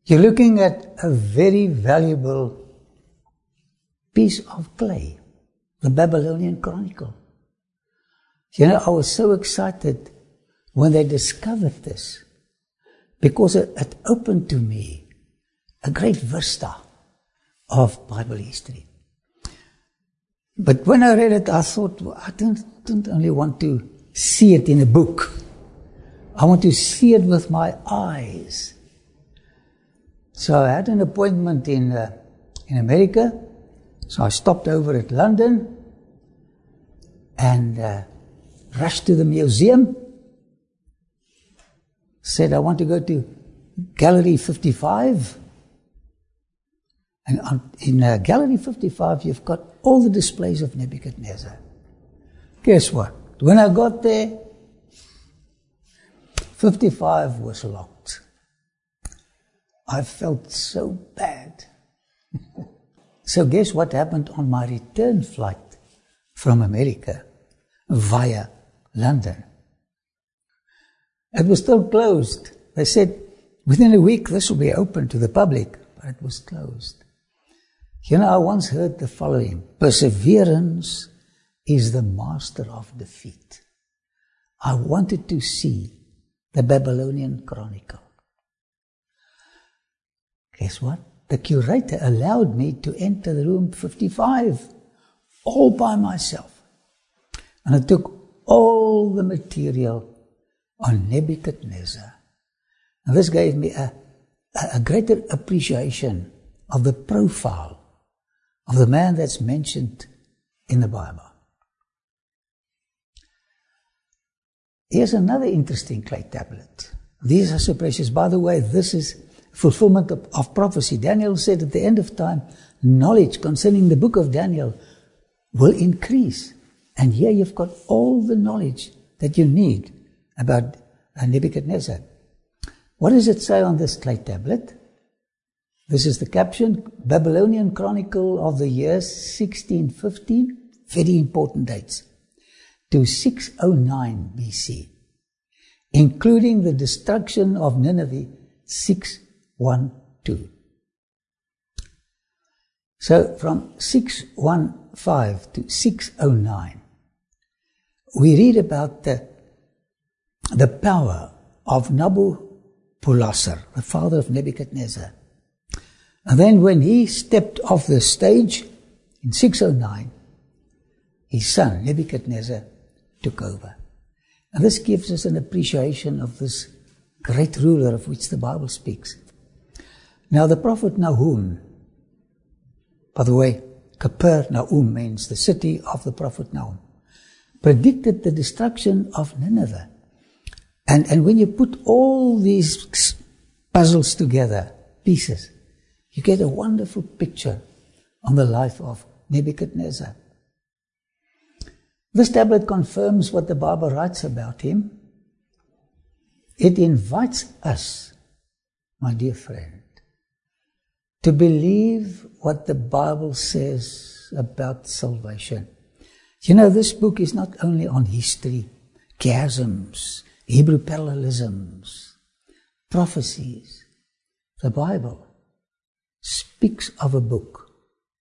You're looking at a very valuable piece of clay, the Babylonian Chronicle. You know, I was so excited when they discovered this, because it opened to me a great vista of Bible history. But when I read it, I thought, well, I don't only want to see it in a book. I want to see it with my eyes. So I had an appointment in America. So I stopped over at London and rushed to the museum. Said I want to go to Gallery 55. And in Gallery 55, you've got all the displays of Nebuchadnezzar. Guess what? When I got there, 55 was locked. I felt so bad. So guess what happened on my return flight from America via London? It was still closed. They said, within a week this will be open to the public, but it was closed. You know, I once heard the following: perseverance is the master of defeat. I wanted to see the Babylonian Chronicle. Guess what? The curator allowed me to enter the room 55 all by myself. And I took all the material on Nebuchadnezzar. And this gave me a greater appreciation of the profile of the man that's mentioned in the Bible. Here's another interesting clay tablet. These are so precious. By the way, this is fulfillment of prophecy. Daniel said at the end of time, knowledge concerning the book of Daniel will increase. And here you've got all the knowledge that you need about Nebuchadnezzar. What does it say on this clay tablet? This is the caption: Babylonian Chronicle of the years 1615, very important dates, to 609 BC, including the destruction of Nineveh, 612. So from 615 to 609, we read about the power of Nabopolassar, the father of Nebuchadnezzar. And then when he stepped off the stage in 609, his son Nebuchadnezzar took over. And this gives us an appreciation of this great ruler of which the Bible speaks. Now the prophet Nahum, by the way, Capernaum means the city of the prophet Nahum, predicted the destruction of Nineveh. And when you put all these puzzles together, pieces, you get a wonderful picture on the life of Nebuchadnezzar. This tablet confirms what the Bible writes about him. It invites us, my dear friend, to believe what the Bible says about salvation. You know, this book is not only on history, chiasms, Hebrew parallelisms, prophecies. The Bible speaks of a book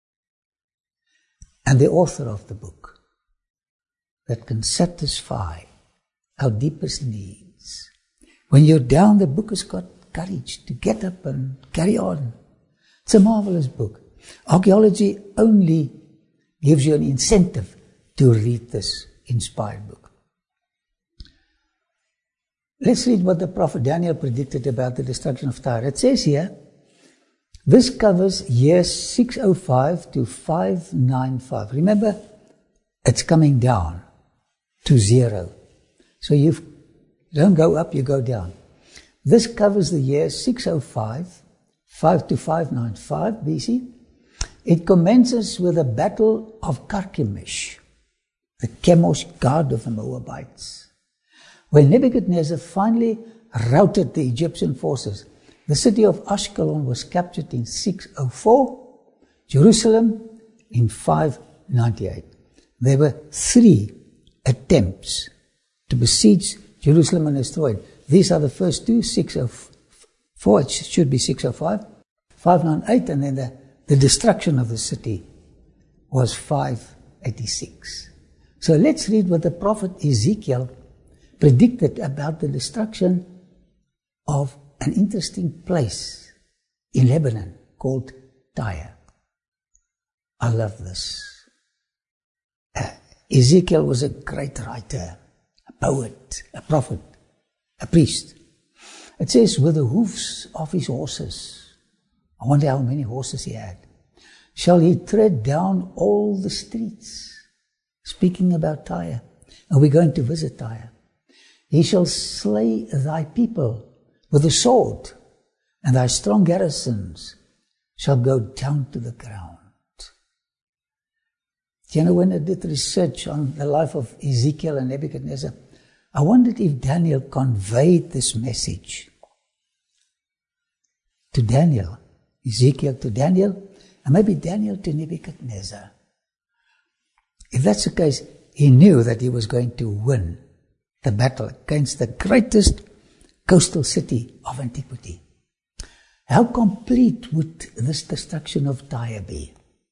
and the author of the book that can satisfy our deepest needs. When you're down, the book has got courage to get up and carry on. It's a marvelous book. Archaeology only gives you an incentive to read this inspired book. Let's read what the prophet Daniel predicted about the destruction of Tyre. It says here, this covers years 605 to 595. Remember, it's coming down to 0. So you don't go up, you go down. This covers the years 605, 5 to 595 BC. It commences with the battle of Carchemish, the Chemosh god of the Moabites. When Nebuchadnezzar finally routed the Egyptian forces, the city of Ashkelon was captured in 604, Jerusalem in 598. There were 3 attempts to besiege Jerusalem and destroy it. These are the first two, it should be 605, 598, and then the destruction of the city was 586. So let's read what the prophet Ezekiel predicted about the destruction of an interesting place in Lebanon called Tyre. I love this. Ezekiel was a great writer, a poet, a prophet, a priest. It says, with the hoofs of his horses, I wonder how many horses he had, shall he tread down all the streets. Speaking about Tyre, and we're going to visit Tyre. He shall slay thy people with the sword, and thy strong garrisons shall go down to the ground. You know, when I did research on the life of Ezekiel and Nebuchadnezzar, I wondered if Daniel conveyed this message to Daniel, Ezekiel to Daniel, and maybe Daniel to Nebuchadnezzar. If that's the case, he knew that he was going to win the battle against the greatest coastal city of antiquity. How complete would this destruction of Tyre be?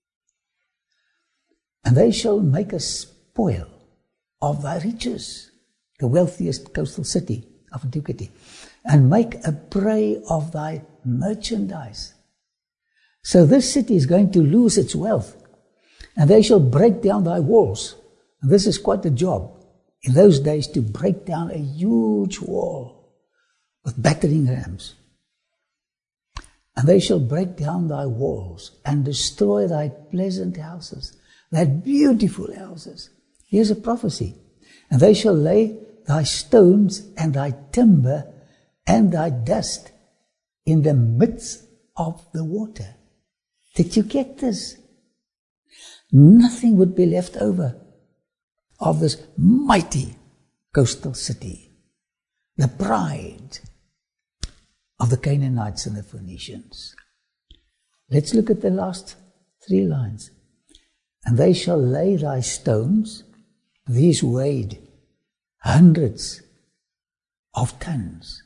And they shall make a spoil of thy riches, the wealthiest coastal city of antiquity, and make a prey of thy merchandise. So this city is going to lose its wealth, and they shall break down thy walls. And this is quite a job in those days, to break down a huge wall with battering rams. And they shall break down thy walls and destroy thy pleasant houses, thy beautiful houses. Here's a prophecy. And they shall lay thy stones and thy timber and thy dust in the midst of the water. Did you get this? Nothing would be left over of this mighty coastal city, the pride of the Canaanites and the Phoenicians. Let's look at the last 3 lines. And they shall lay thy stones, these weighed hundreds of tons.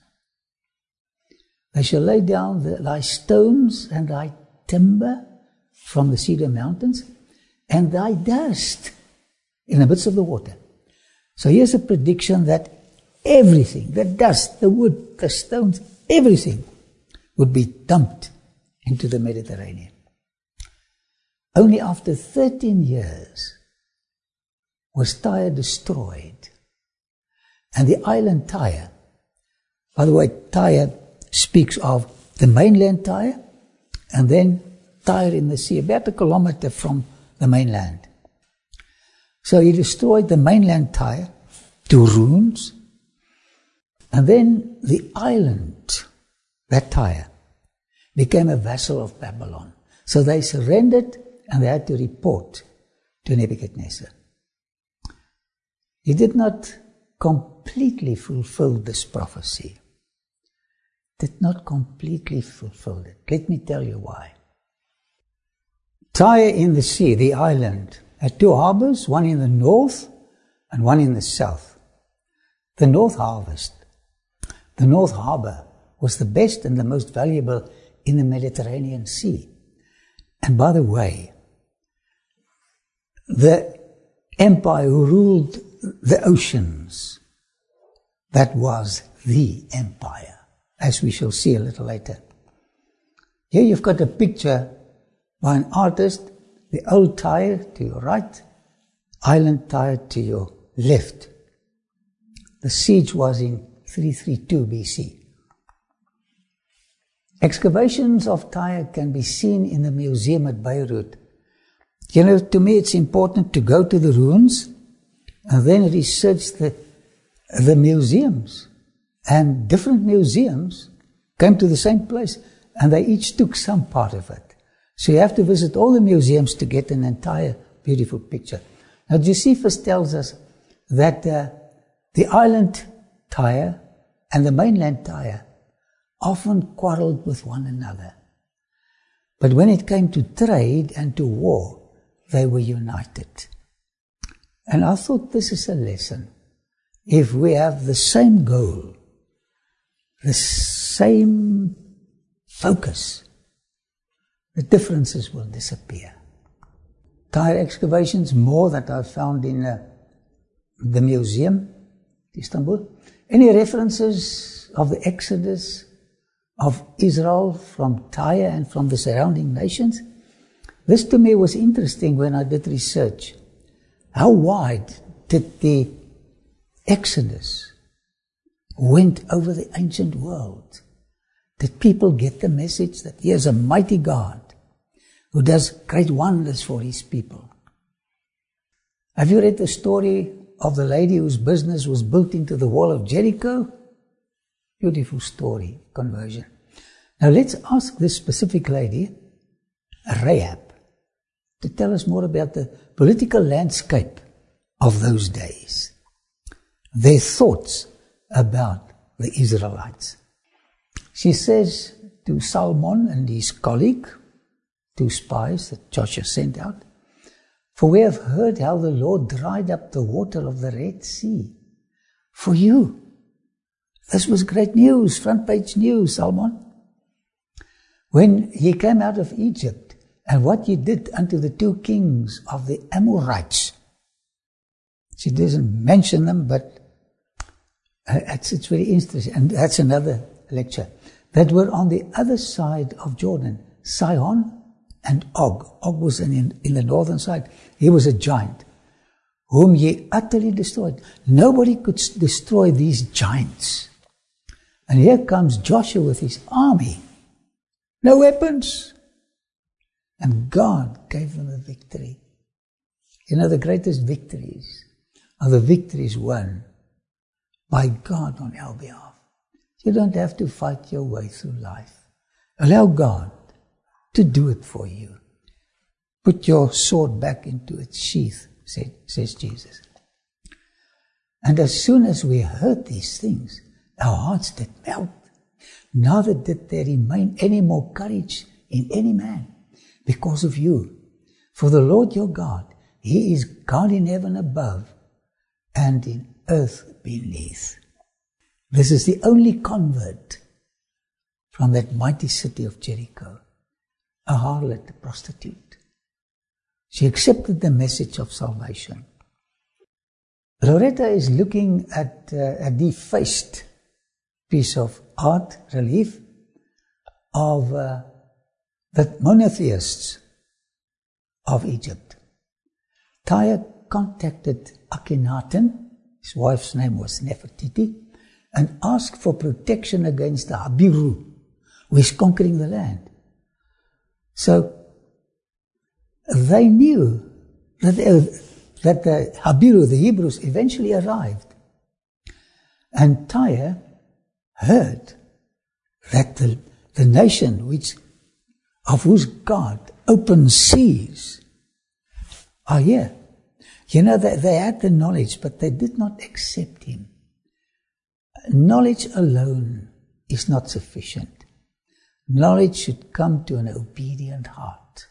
They shall lay down thy stones and thy timber from the cedar mountains, and thy dust in the midst of the water. So here's a prediction that everything, the dust, the wood, the stones, everything would be dumped into the Mediterranean. Only after 13 years was Tyre destroyed. And the island Tyre, by the way, Tyre speaks of the mainland Tyre, and then Tyre in the sea, about a kilometer from the mainland. So he destroyed the mainland Tyre to ruins, and then the island, that Tyre, became a vassal of Babylon. So they surrendered, and they had to report to Nebuchadnezzar. He did not completely fulfill this prophecy. Did not completely fulfill it. Let me tell you why. Tyre in the sea, the island, had 2 harbors, one in the north and one in the south. The North Harbor was the best and the most valuable in the Mediterranean Sea. And by the way, the empire who ruled the oceans, that was the empire, as we shall see a little later. Here you've got a picture by an artist, the old Tyre to your right, island Tyre to your left. The siege was in 332 BC. Excavations of Tyre can be seen in the museum at Beirut. You know, to me it's important to go to the ruins and then research the museums. And different museums came to the same place, and they each took some part of it. So you have to visit all the museums to get an entire beautiful picture. Now Josephus tells us that the island Tyre and the mainland Tyre often quarreled with one another. But when it came to trade and to war, they were united. And I thought this is a lesson. If we have the same goal, the same focus, the differences will disappear. Tyre excavations, more that I found in the museum, Istanbul. Any references of the exodus of Israel from Tyre and from the surrounding nations? This to me was interesting when I did research. How wide did the exodus went over the ancient world? Did people get the message that he is a mighty God who does great wonders for his people? Have you read the story of the lady whose business was built into the wall of Jericho? Beautiful story, conversion. Now let's ask this specific lady, Rahab, to tell us more about the political landscape of those days, their thoughts about the Israelites. She says to Salmon and his colleague, 2 spies that Joshua sent out, "For we have heard how the Lord dried up the water of the Red Sea for you." This was great news, front page news, Salmon. When ye came out of Egypt, and what ye did unto the 2 kings of the Amorites. She doesn't mention them, but it's very interesting. And that's another lecture. That were on the other side of Jordan, Sihon and Og. Og was in the northern side. He was a giant, whom ye utterly destroyed. Nobody could destroy these giants. And here comes Joshua with his army. No weapons. And God gave them the victory. You know, the greatest victories are the victories won by God on our behalf. You don't have to fight your way through life. Allow God to do it for you. Put your sword back into its sheath, says Jesus. And as soon as we heard these things, our hearts did melt. Neither did there remain any more courage in any man because of you. For the Lord your God, he is God in heaven above and in earth beneath. This is the only convert from that mighty city of Jericho, a harlot, a prostitute. She accepted the message of salvation. Loretta is looking at a defaced piece of art relief of the monotheists of Egypt. Tyre contacted Akhenaten, his wife's name was Nefertiti, and asked for protection against the Habiru, who is conquering the land. So they knew that the Habiru, the Hebrews, eventually arrived. And Tyre heard that the nation of whose God open seas are here. You know, they had the knowledge, but they did not accept him. Knowledge alone is not sufficient. Knowledge should come to an obedient heart.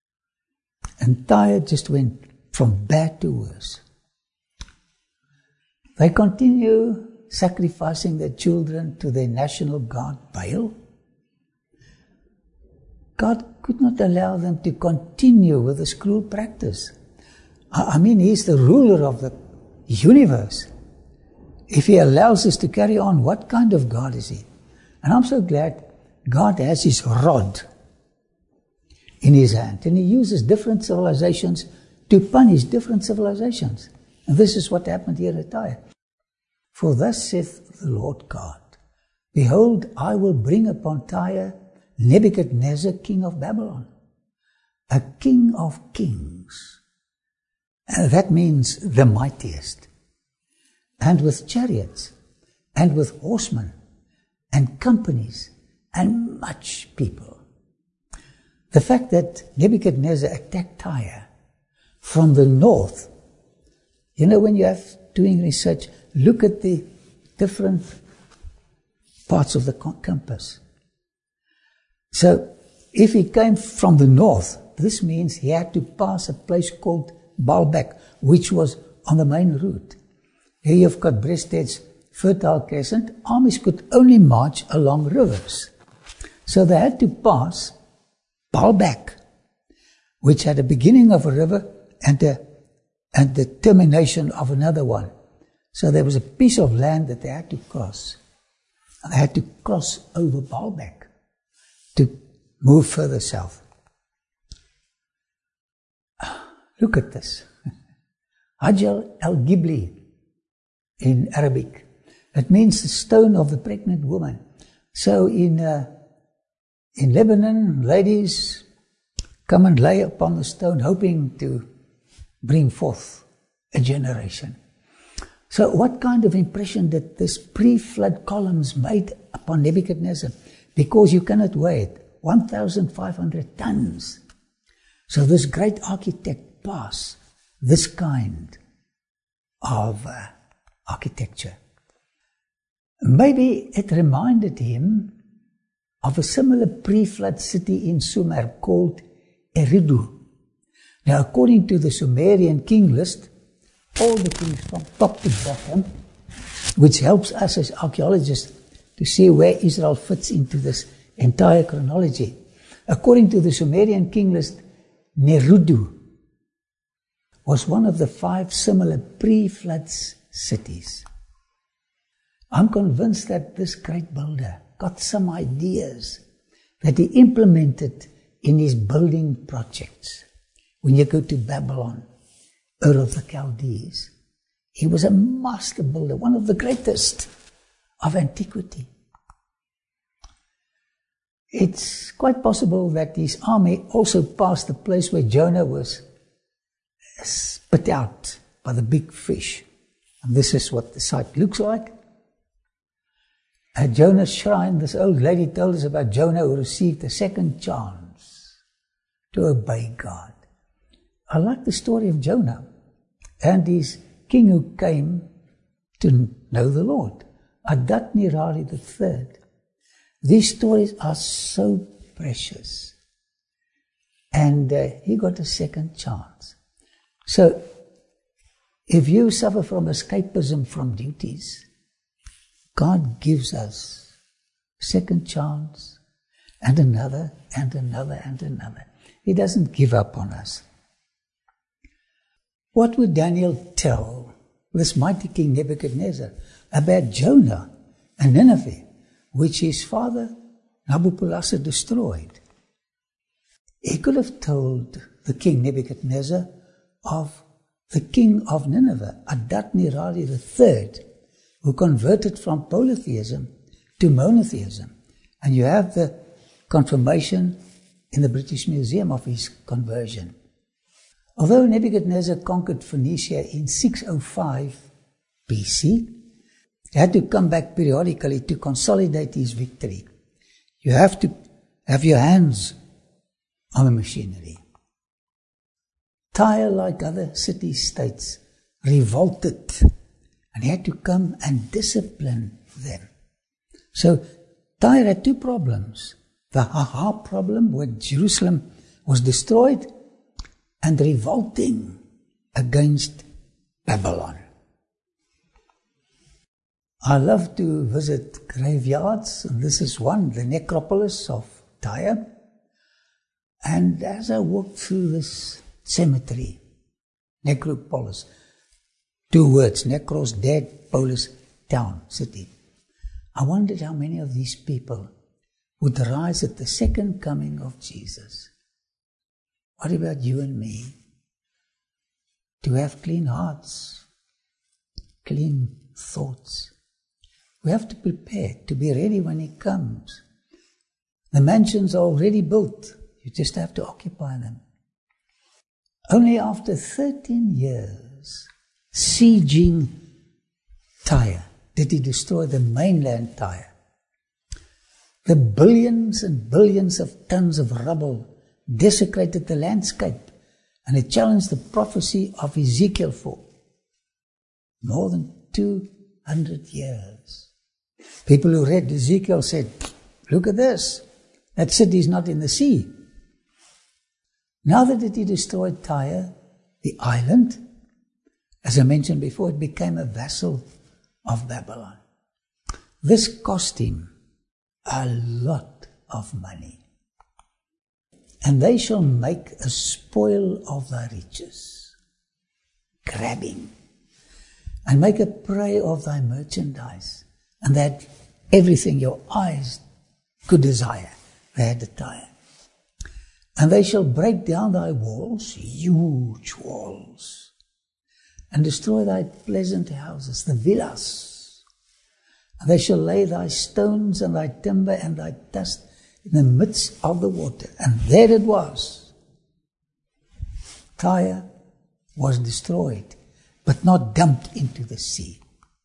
And Tyre just went from bad to worse. They continue sacrificing their children to their national god Baal. God could not allow them to continue with this cruel practice. I mean, he's the ruler of the universe. If he allows us to carry on, what kind of God is he? And I'm so glad God has his rod in his hand. And he uses different civilizations to punish different civilizations. And this is what happened here at Tyre. For thus saith the Lord God, behold, I will bring upon Tyre Nebuchadnezzar, king of Babylon, a king of kings. And that means the mightiest. And with chariots, and with horsemen, and companies, and much people. The fact that Nebuchadnezzar attacked Tyre from the north, you know, when you have doing research, look at the different parts of the compass. So, if he came from the north, this means he had to pass a place called Baalbek, which was on the main route. Here you've got Breasted's Fertile Crescent. Armies could only march along rivers. So they had to pass Baalbek, which had a beginning of a river and the termination of another one. So there was a piece of land that they had to cross. And they had to cross over Baalbek to move further south. Look at this. Hajar al-Gibli in Arabic. It means the stone of the pregnant woman. So in Lebanon, ladies come and lay upon the stone hoping to bring forth a generation. So what kind of impression did this pre-flood columns made upon Nebuchadnezzar? Because you cannot weigh it. 1,500 tons. So this great architect passed this kind of architecture. Maybe it reminded him of a similar pre-flood city in Sumer called Eridu. Now, according to the Sumerian king list, all the kings from top to bottom, which helps us as archaeologists to see where Israel fits into this entire chronology. According to the Sumerian king list, Nerudu was one of the 5 similar pre-flood cities. I'm convinced that this great builder got some ideas that he implemented in his building projects. When you go to Babylon, Ur of the Chaldees, he was a master builder, one of the greatest of antiquity. It's quite possible that his army also passed the place where Jonah was spit out by the big fish. And this is what the site looks like. At Jonah's shrine, this old lady told us about Jonah who received a second chance to obey God. I like the story of Jonah and his king who came to know the Lord, Adad-nirari III. These stories are so precious. And he got a second chance. So, if you suffer from escapism from duties, God gives us a second chance and another and another and another. He doesn't give up on us. What would Daniel tell this mighty king Nebuchadnezzar about Jonah and Nineveh, which his father Nabopolassar destroyed? He could have told the king Nebuchadnezzar of the king of Nineveh, Adad-nirari III, who converted from polytheism to monotheism. And you have the confirmation in the British Museum of his conversion. Although Nebuchadnezzar conquered Phoenicia in 605 BC, he had to come back periodically to consolidate his victory. You have to have your hands on the machinery. Tyre, like other city-states, revolted, and he had to come and discipline them. So Tyre had 2 problems. The Ha-ha problem, where Jerusalem was destroyed, and revolting against Babylon. I love to visit graveyards, and this is one, the necropolis of Tyre. And as I walked through this cemetery, necropolis, 2 words, necros, dead, polis, town, city. I wondered how many of these people would rise at the second coming of Jesus. What about you and me? To have clean hearts, clean thoughts. We have to prepare to be ready when he comes. The mansions are already built. You just have to occupy them. Only after 13 years sieging Tyre did he destroy the mainland Tyre. The billions and billions of tons of rubble desecrated the landscape, and it challenged the prophecy of Ezekiel for more than 200 years. People who read Ezekiel said, look at this, that city is not in the sea. Now that he destroyed Tyre, the island, as I mentioned before, it became a vassal of Babylon. This cost him a lot of money. And they shall make a spoil of thy riches, grabbing, and make a prey of thy merchandise, and that everything your eyes could desire, they had the Tyre. And they shall break down thy walls, huge walls, and destroy thy pleasant houses, the villas. And they shall lay thy stones and thy timber and thy dust in the midst of the water. And there it was. Tyre was destroyed, but not dumped into the sea.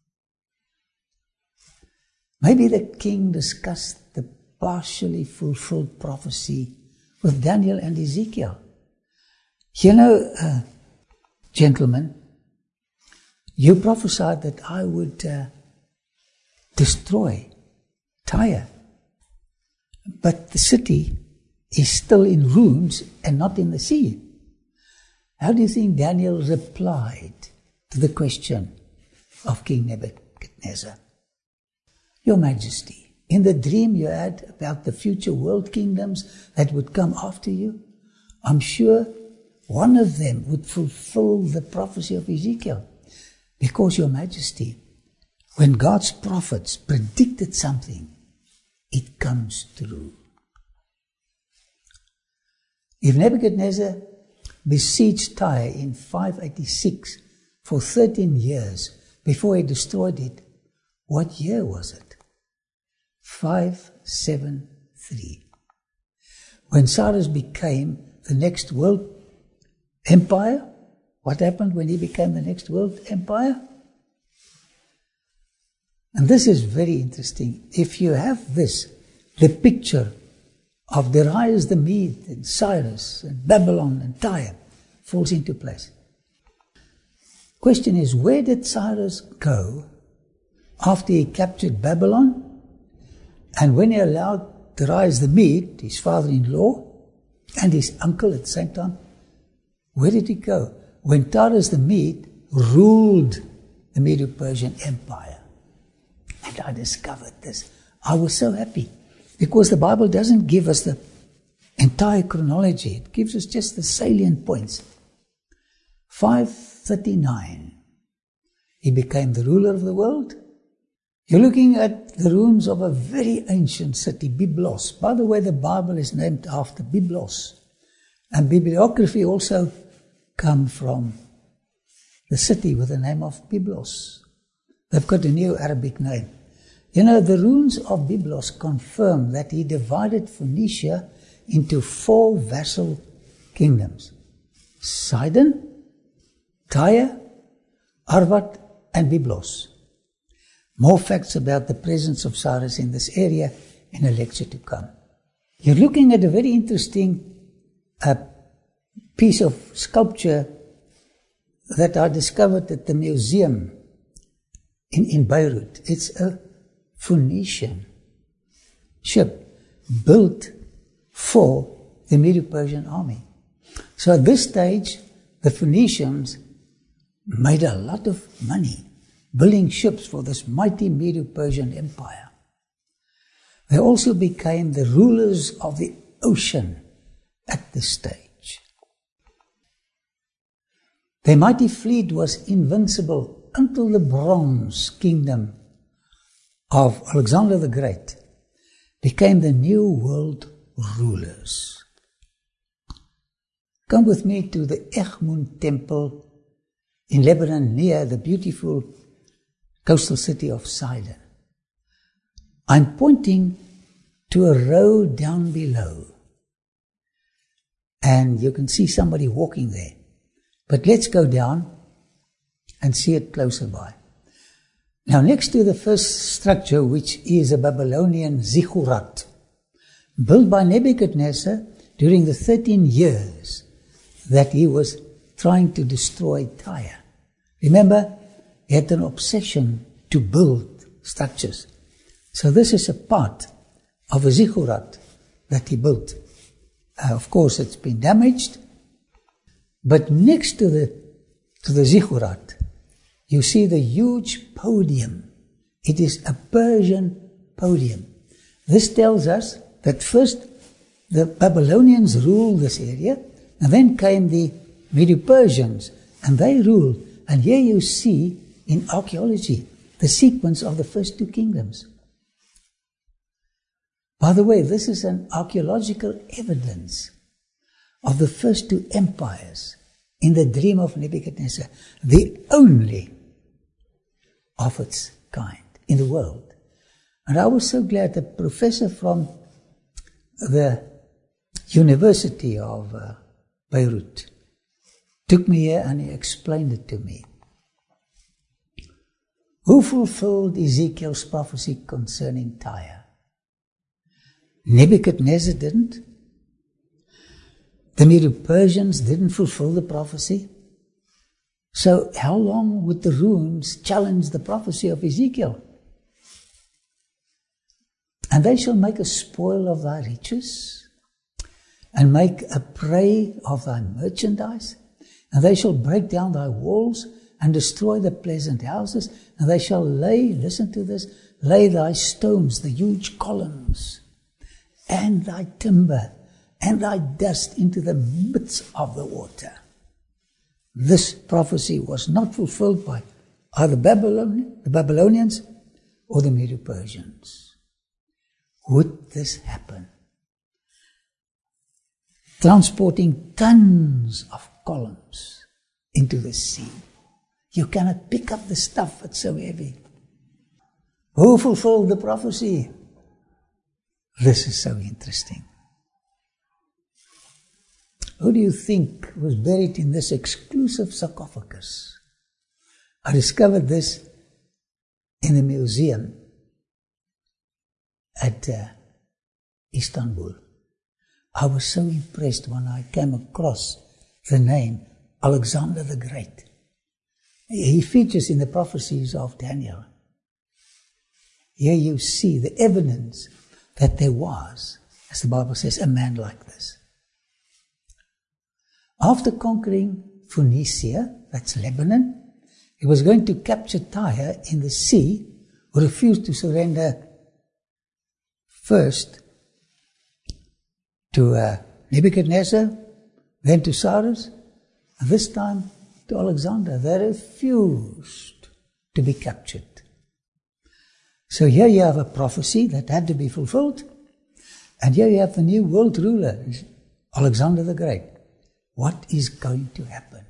Maybe the king discussed the partially fulfilled prophecy with Daniel and Ezekiel. You know, gentlemen, you prophesied that I would destroy Tyre. But the city is still in ruins and not in the sea. How do you think Daniel replied to the question of King Nebuchadnezzar? Your Majesty, in the dream you had about the future world kingdoms that would come after you, I'm sure one of them would fulfill the prophecy of Ezekiel. Because, Your Majesty, when God's prophets predicted something, it comes true. If Nebuchadnezzar besieged Tyre in 586 for 13 years before he destroyed it, what year was it? 573. When Cyrus became the next world empire, what happened when he became the next world empire? And this is very interesting. If you have this, the picture of Darius the Mede and Cyrus and Babylon and Tyre falls into place. Question is, where did Cyrus go after he captured Babylon? And when he allowed Darius the Mede, his father-in-law, and his uncle at the same time, where did he go? When Darius the Mede ruled the Medo-Persian Empire. And I discovered this. I was so happy because the Bible doesn't give us the entire chronology. It gives us just the salient points. 539, he became the ruler of the world. You're looking at the ruins of a very ancient city, Byblos. By the way, the Bible is named after Byblos. And bibliography also comes from the city with the name of Byblos. They've got a new Arabic name. You know, the ruins of Byblos confirm that he divided Phoenicia into 4 vassal kingdoms. Sidon, Tyre, Arvad, and Byblos. More facts about the presence of Cyrus in this area in a lecture to come. You're looking at a very interesting piece of sculpture that I discovered at the museum in Beirut. It's a Phoenician ship built for the Medo-Persian army. So at this stage, the Phoenicians made a lot of money building ships for this mighty Medo-Persian empire. They also became the rulers of the ocean at this stage. Their mighty fleet was invincible until the Bronze Kingdom of Alexander the Great became the new world rulers. Come with me to the Egmont Temple in Lebanon near the beautiful coastal city of Sidon. I'm pointing to a road down below, and you can see somebody walking there. But let's go down and see it closer by. Now, next to the first structure, which is a Babylonian ziggurat, built by Nebuchadnezzar during the 13 years that he was trying to destroy Tyre. Remember, he had an obsession to build structures. So this is a part of a ziggurat that he built. Of course, it's been damaged. But next to the ziggurat, you see the huge podium. It is a Persian podium. This tells us that first the Babylonians ruled this area, and then came the Medo-Persians, and they ruled. And here you see in archaeology the sequence of the first two kingdoms. By the way, this is an archaeological evidence of the first two empires in the dream of Nebuchadnezzar, the only of its kind in the world. And I was so glad the professor from the University of Beirut took me here and he explained it to me. Who fulfilled Ezekiel's prophecy concerning Tyre? Nebuchadnezzar didn't. The Medo-Persians didn't fulfill the prophecy. So how long would the runes challenge the prophecy of Ezekiel? And they shall make a spoil of thy riches, and make a prey of thy merchandise, and they shall break down thy walls, and destroy the pleasant houses, and they shall lay, listen to this, lay thy stones, the huge columns, and thy timber, and thy dust into the midst of the water. This prophecy was not fulfilled by either the Babylonians or the Medo-Persians. Would this happen? Transporting tons of columns into the sea. You cannot pick up the stuff, it's so heavy. Who fulfilled the prophecy? This is so interesting. Who do you think was buried in this exclusive sarcophagus? I discovered this in the museum at Istanbul. I was so impressed when I came across the name Alexander the Great. He features in the prophecies of Daniel. Here you see the evidence that there was, as the Bible says, a man like this. After conquering Phoenicia, that's Lebanon, he was going to capture Tyre in the sea, who refused to surrender first to Nebuchadnezzar, then to Cyrus, and this time to Alexander. They refused to be captured. So here you have a prophecy that had to be fulfilled, and here you have the new world ruler, Alexander the Great. What is going to happen?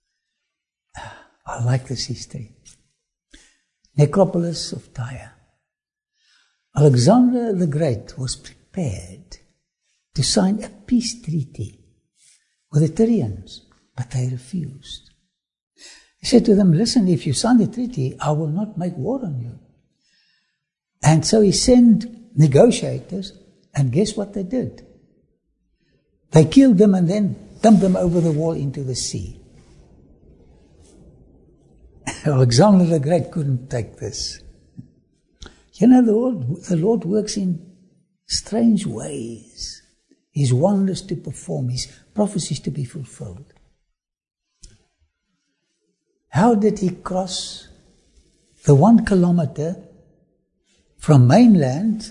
I like this history. Necropolis of Tyre. Alexander the Great was prepared to sign a peace treaty with the Tyrians, but they refused. He said to them, listen, if you sign the treaty, I will not make war on you. And so he sent negotiators, and guess what they did? They killed them and then dumped them over the wall into the sea. Alexander the Great couldn't take this. You know, the Lord works in strange ways. His wonders to perform, His prophecies to be fulfilled. How did He cross the 1 kilometer from mainland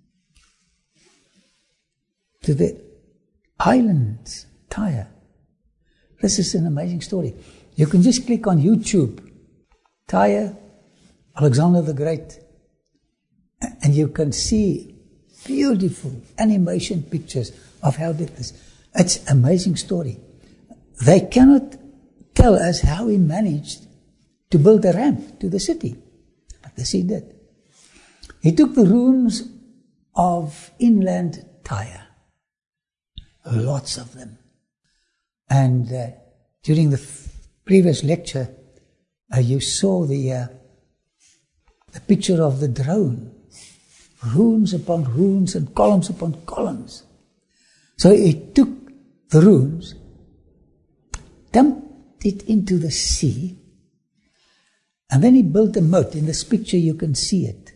to the island, Tyre? This is an amazing story. You can just click on YouTube, Tyre, Alexander the Great, and you can see beautiful animation pictures of how did this. It's an amazing story. They cannot tell us how he managed to build a ramp to the city, but this he did. He took the ruins of inland Tyre, lots of them. And during the previous lecture, you saw the picture of the drone, ruins upon ruins and columns upon columns. So he took the ruins, dumped it into the sea, and then he built a moat. In this picture you can see it.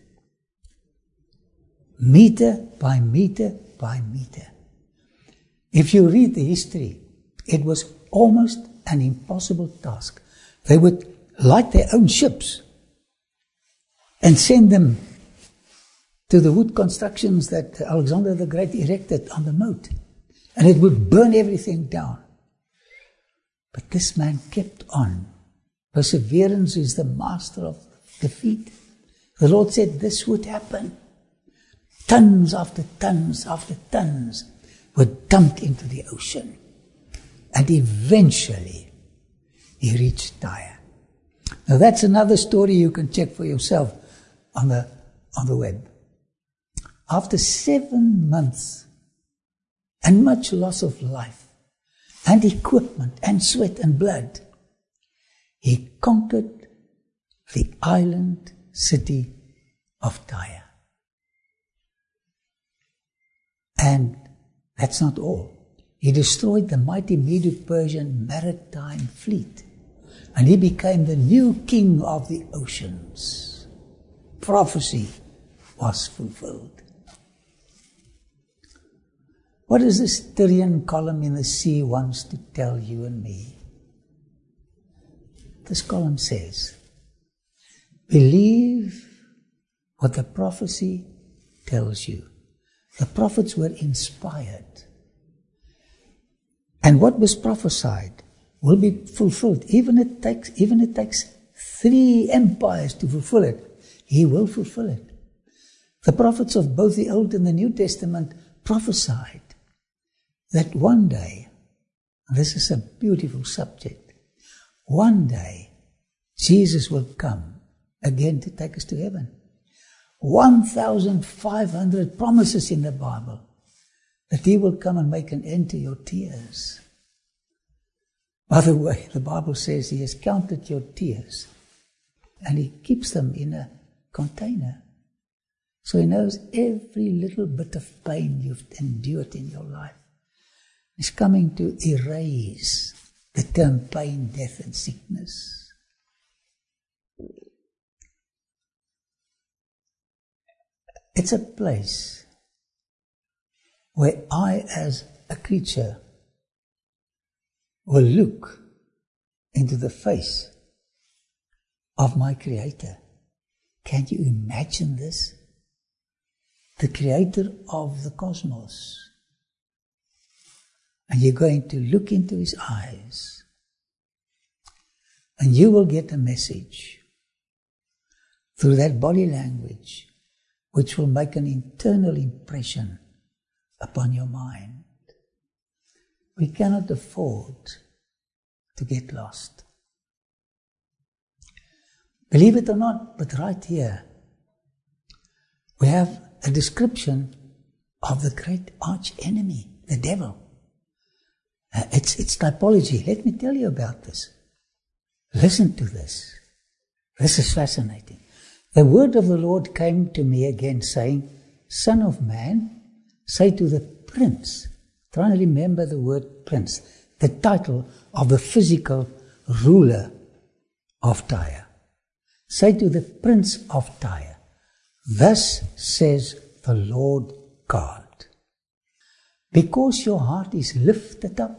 Meter by meter by meter. If you read the history, it was almost an impossible task. They would light their own ships and send them to the wood constructions that Alexander the Great erected on the moat. And it would burn everything down. But this man kept on. Perseverance is the master of defeat. The Lord said this would happen. Tons after tons after tons were dumped into the ocean. And eventually, he reached Tyre. Now that's another story you can check for yourself on the web. After 7 months and much loss of life and equipment and sweat and blood, he conquered the island city of Tyre. And that's not all. He destroyed the mighty Medo-Persian maritime fleet, and he became the new king of the oceans. Prophecy was fulfilled. What does this Tyrian column in the sea wants to tell you and me? This column says, believe what the prophecy tells you. The prophets were inspired. And what was prophesied will be fulfilled. Even it takes 3 empires to fulfill it. He will fulfill it. The prophets of both the Old and the New Testament prophesied that one day, this is a beautiful subject, one day Jesus will come again to take us to heaven. 1,500 promises in the Bible that he will come and make an end to your tears. By the way, the Bible says he has counted your tears and he keeps them in a container. So he knows every little bit of pain you've endured in your life. He's coming to erase the term pain, death, and sickness. It's a place where I, as a creature, will look into the face of my Creator. Can you imagine this? The Creator of the cosmos. And you're going to look into his eyes. And you will get a message through that body language which will make an internal impression upon your mind. We cannot afford to get lost. Believe it or not, but right here, we have a description of the great arch enemy, the devil. It's typology. Let me tell you about this. Listen to this. This is fascinating. The word of the Lord came to me again, saying, Son of man, say to the prince, try and remember the word prince, the title of the physical ruler of Tyre. Say to the prince of Tyre, thus says the Lord God, because your heart is lifted up,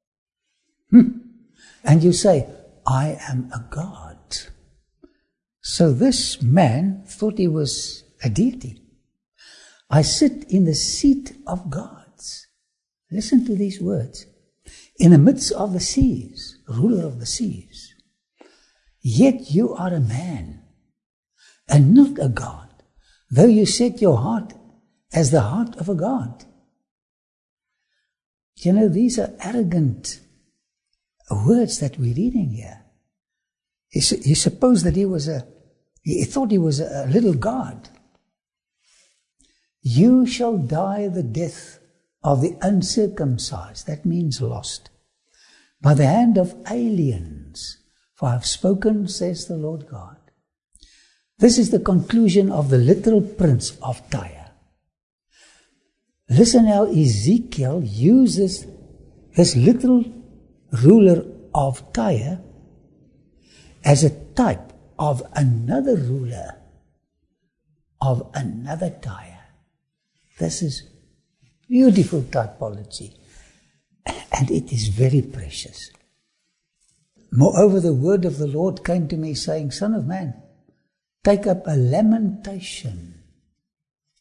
and you say, I am a God. So this man thought he was a deity. I sit in the seat of gods. Listen to these words. In the midst of the seas, ruler of the seas. Yet you are a man, and not a God, though you set your heart as the heart of a God. You know, these are arrogant words that we're reading here. He supposed that he thought he was a little God. You shall die the death of the uncircumcised, that means lost, by the hand of aliens, for I have spoken, says the Lord God. This is the conclusion of the literal prince of Tyre. Listen how Ezekiel uses this literal ruler of Tyre as a type of another ruler of another Tyre. This is beautiful typology, and it is very precious. Moreover, the word of the Lord came to me saying, Son of man, take up a lamentation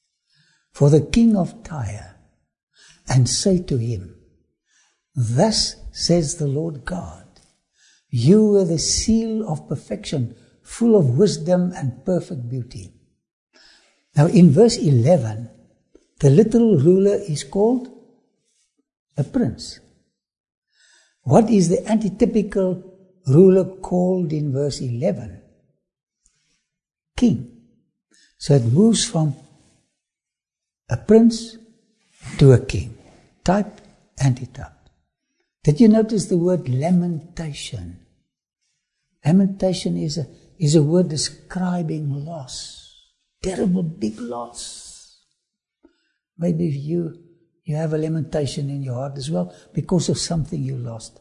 for the king of Tyre, and say to him, Thus says the Lord God, you are the seal of perfection, full of wisdom and perfect beauty. Now in verse 11, the little ruler is called a prince. What is the antitypical ruler called in verse 11? King. So it moves from a prince to a king. Type, antitype. Did you notice the word lamentation? Lamentation is a word describing loss. Terrible big loss. Maybe you have a lamentation in your heart as well because of something you lost.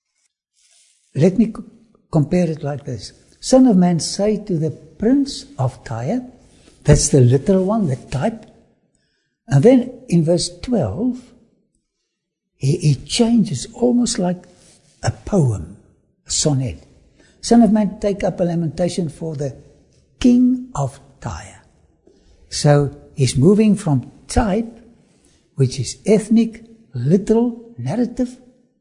Let me compare it like this. Son of man, say to the prince of Tyre, that's the literal one, the type. And then in verse 12, he changes almost like a poem, a sonnet. Son of man, take up a lamentation for the king of Tyre. So he's moving from type, which is ethnic, literal, narrative,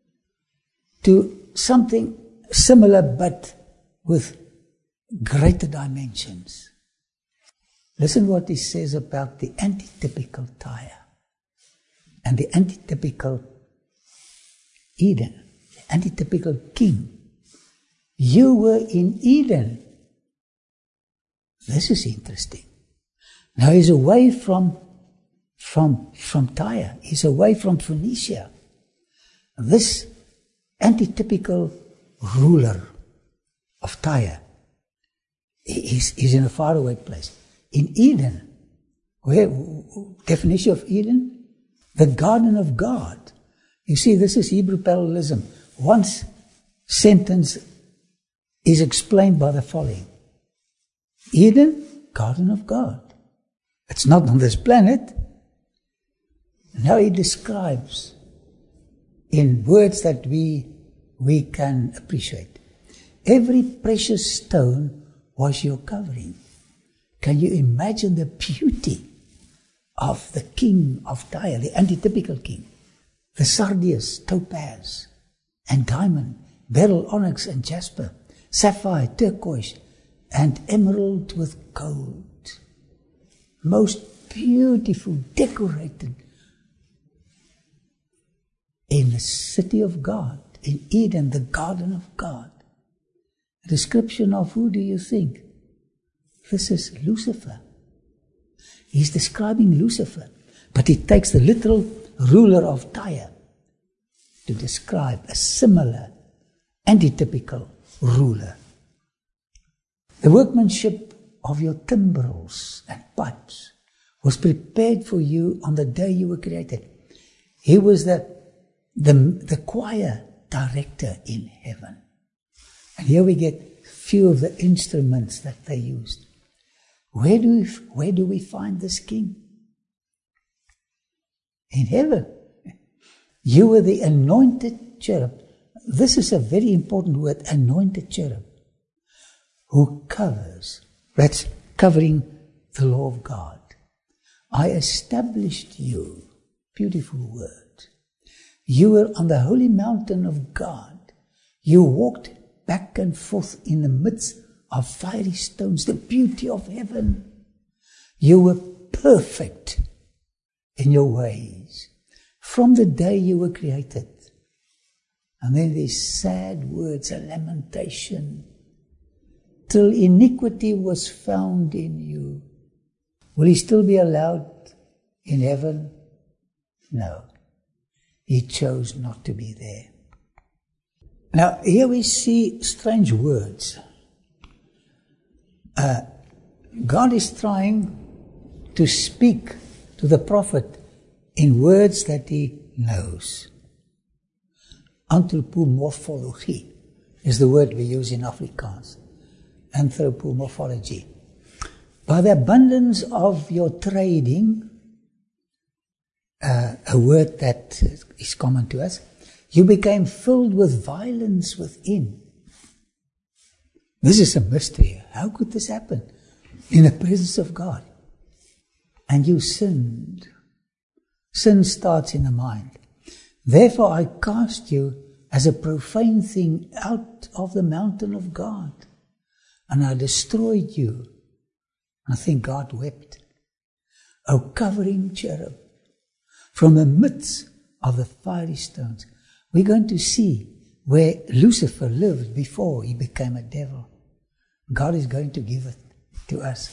to something similar but with greater dimensions. Listen what he says about the antitypical Tyre and the antitypical Eden, the antitypical king. You were in Eden. This is interesting. Now he's away from Tyre. He's away from Phoenicia. This antitypical ruler of Tyre is in a faraway place. In Eden, where definition of Eden? The garden of God. You see, this is Hebrew parallelism. One sentence is explained by the following. Eden, garden of God. It's not on this planet. Now he describes in words that we can appreciate. Every precious stone was your covering. Can you imagine the beauty of the king of Tyre, the antitypical king? The sardius, topaz, and diamond, beryl, onyx, and jasper, sapphire, turquoise, and emerald with gold. Most beautiful, decorated in the city of God, in Eden, the garden of God. A description of who do you think? This is Lucifer. He's describing Lucifer, but he takes the literal ruler of Tyre to describe a similar, antitypical ruler. The workmanship of your timbrels and pipes was prepared for you on the day you were created. He was the choir director in heaven. And here we get few of the instruments that they used. Where do we find this king? In heaven. You were the anointed cherub. This is a very important word, anointed cherub, who covers. That's covering the law of God. I established you. Beautiful word. You were on the holy mountain of God. You walked back and forth in the midst of fiery stones, the beauty of heaven. You were perfect in your ways from the day you were created. And then these sad words, a lamentation. Till iniquity was found in you. Will he still be allowed in heaven? No. He chose not to be there. Now, here we see strange words. God is trying to speak to the prophet in words that he knows. Anthropomorphology is the word we use in Afrikaans. Anthropomorphology. By the abundance of your trading, a word that is common to us, you became filled with violence within. This is a mystery. How could this happen in the presence of God? and you sinned. Sin starts in the mind. Therefore I cast you as a profane thing out of the mountain of God, and I destroyed you. I think God wept. O covering cherub, from the midst of the fiery stones. We're going to see where Lucifer lived before he became a devil. God is going to give it to us.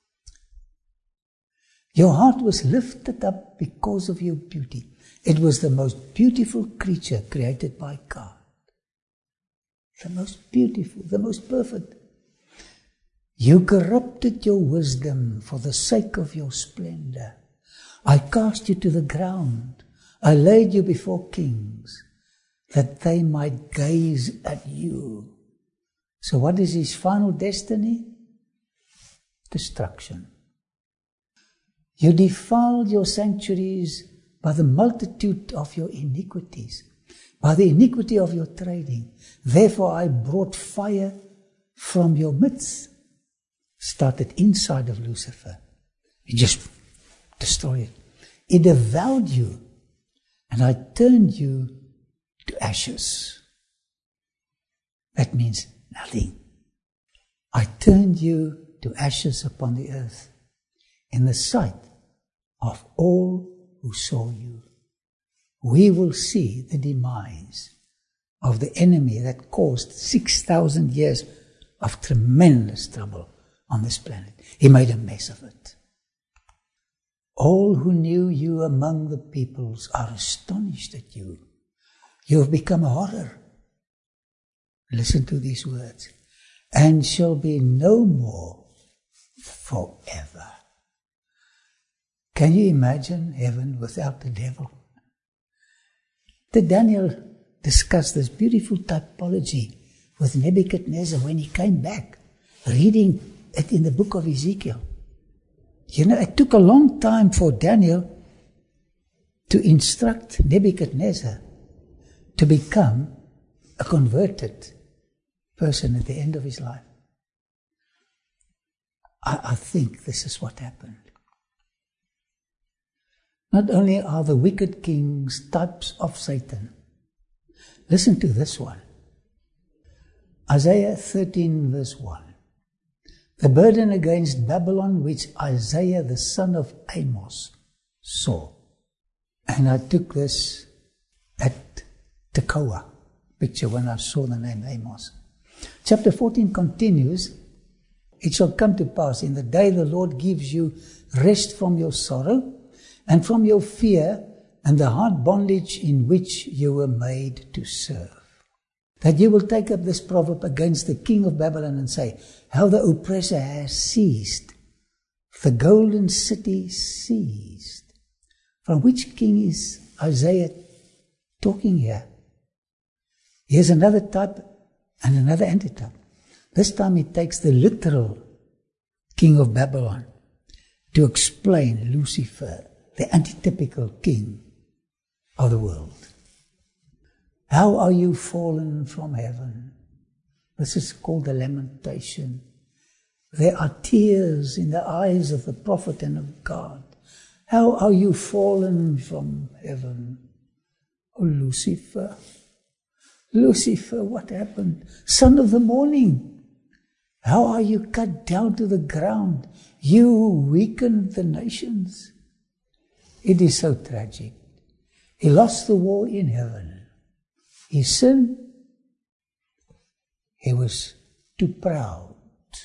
Your heart was lifted up because of your beauty. It was the most beautiful creature created by God. The most beautiful, the most perfect. You corrupted your wisdom for the sake of your splendor. I cast you to the ground. I laid you before kings, that they might gaze at you. So what is his final destiny? Destruction. You defiled your sanctuaries by the multitude of your iniquities, by the iniquity of your trading. Therefore I brought fire from your midst. Started inside of Lucifer. It just destroyed it. It devoured you, and I turned you to ashes. That means nothing. I turned you to ashes upon the earth, in the sight of all who saw you. We will see the demise of the enemy that caused 6,000 years of tremendous trouble on this planet. He made a mess of it. All who knew you among the peoples are astonished at you. You have become a horror. Listen to these words. And shall be no more forever. Can you imagine heaven without the devil? Did Daniel discuss this beautiful typology with Nebuchadnezzar when he came back, reading it in the book of Ezekiel? You know, it took a long time for Daniel to instruct Nebuchadnezzar to become a converted person at the end of his life. I think this is what happened. Not only are the wicked kings types of Satan. Listen to this one. Isaiah 13 verse 1. The burden against Babylon which Isaiah the son of Amos saw. And I took this at Tekoa picture when I saw the name Amos. Chapter 14 continues. It shall come to pass in the day the Lord gives you rest from your sorrow and from your fear and the hard bondage in which you were made to serve, that you will take up this proverb against the king of Babylon and say, how the oppressor has ceased, the golden city seized. From which king is Isaiah talking here? Here's another type and another antitype. This time he takes the literal king of Babylon to explain Lucifer, the antitypical king of the world. How are you fallen from heaven? This is called the lamentation. There are tears in the eyes of the prophet and of God. How are you fallen from heaven? Oh, Lucifer. Lucifer, what happened? Son of the morning. How are you cut down to the ground? You who weakened the nations. It is so tragic. He lost the war in heaven. He sinned. He was too proud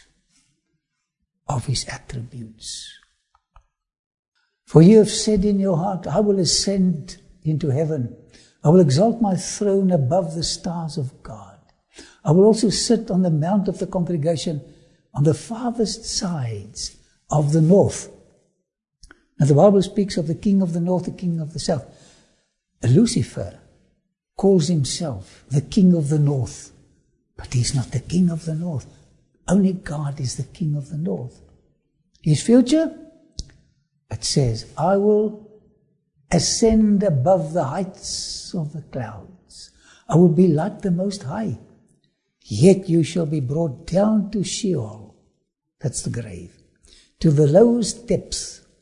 of his attributes. For you have said in your heart, I will ascend into heaven. I will exalt my throne above the stars of God. I will also sit on the mount of the congregation on the farthest sides of the north. Now the Bible speaks of the king of the north, the king of the south. Lucifer calls himself the king of the north, but he's not the king of the north. Only God is the king of the north. His future? It says, I will ascend above the heights of the clouds. I will be like the Most High. Yet you shall be brought down to Sheol. That's the grave. To the lowest depths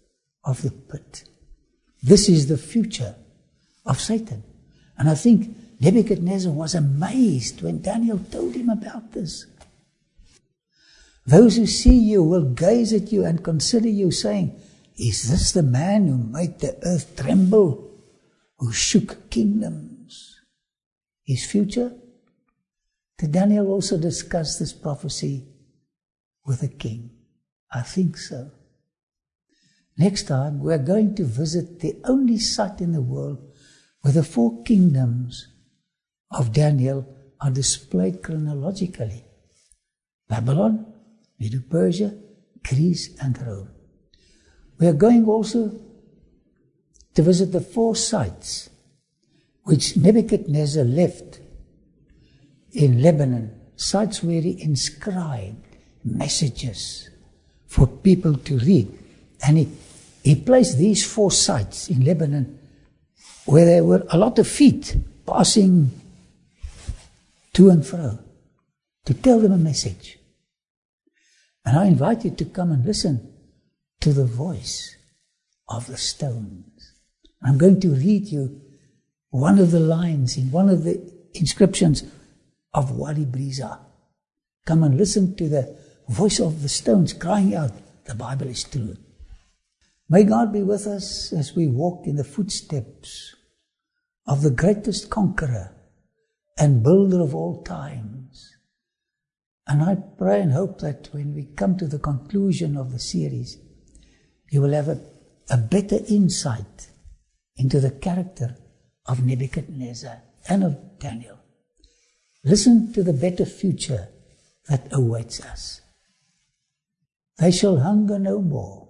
of the pit. This is the future of Satan. And I think Nebuchadnezzar was amazed when Daniel told him about this. Those who see you will gaze at you and consider you, saying, is this the man who made the earth tremble, who shook kingdoms? His future? Did Daniel also discuss this prophecy with the king? I think so. Next time, we're going to visit the only site in the world where the 4 kingdoms of Daniel are displayed chronologically. Babylon, Medo-Persia, Greece, and Rome. We are going also to visit the 4 sites which Nebuchadnezzar left in Lebanon, sites where he inscribed messages for people to read. And he placed these 4 sites in Lebanon where there were a lot of feet passing to and fro to tell them a message. And I invite you to come and listen to the voice of the stones. I'm going to read you one of the lines in one of the inscriptions of Wadi Briza. Come and listen to the voice of the stones crying out, the Bible is true. May God be with us as we walk in the footsteps of the greatest conqueror and builder of all times. And I pray and hope that when we come to the conclusion of the series, you will have a better insight into the character of Nebuchadnezzar and of Daniel. Listen to the better future that awaits us. They shall hunger no more,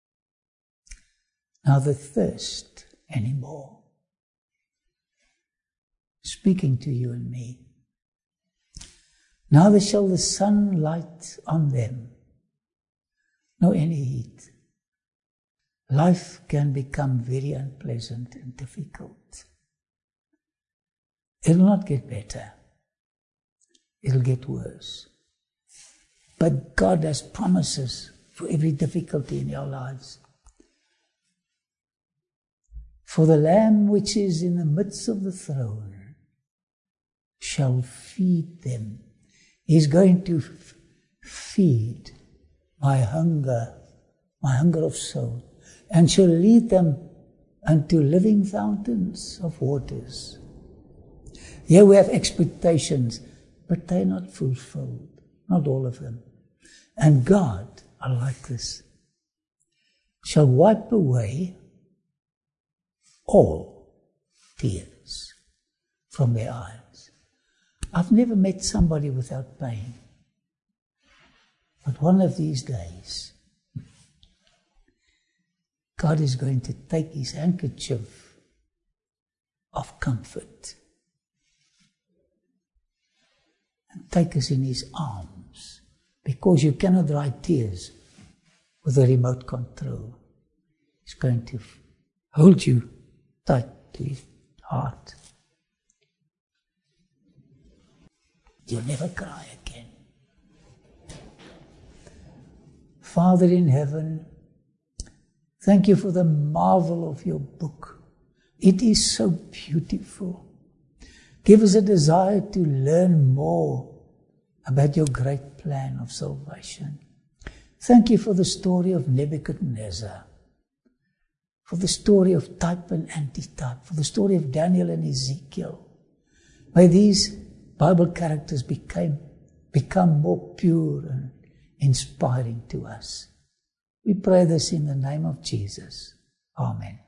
neither thirst any more. Speaking to you and me. Neither shall the sun light on them, nor any heat. Life can become very unpleasant and difficult. It will not get better. It will get worse. But God has promises for every difficulty in our lives. For the Lamb which is in the midst of the throne shall feed them. He's going to feed my hunger of soul, and shall lead them unto living fountains of waters. Here we have expectations, but they're not fulfilled. Not all of them. And God, I like this, shall wipe away all tears from their eyes. I've never met somebody without pain. But one of these days, God is going to take his handkerchief of comfort and take us in his arms, because you cannot dry tears with a remote control. He's going to hold you tight to his heart. You'll never cry again. Father in heaven, thank you for the marvel of your book. It is so beautiful. Give us a desire to learn more about your great plan of salvation. Thank you for the story of Nebuchadnezzar, for the story of type and antitype, for the story of Daniel and Ezekiel. May these Bible characters become more pure and inspiring to us. We pray this in the name of Jesus. Amen.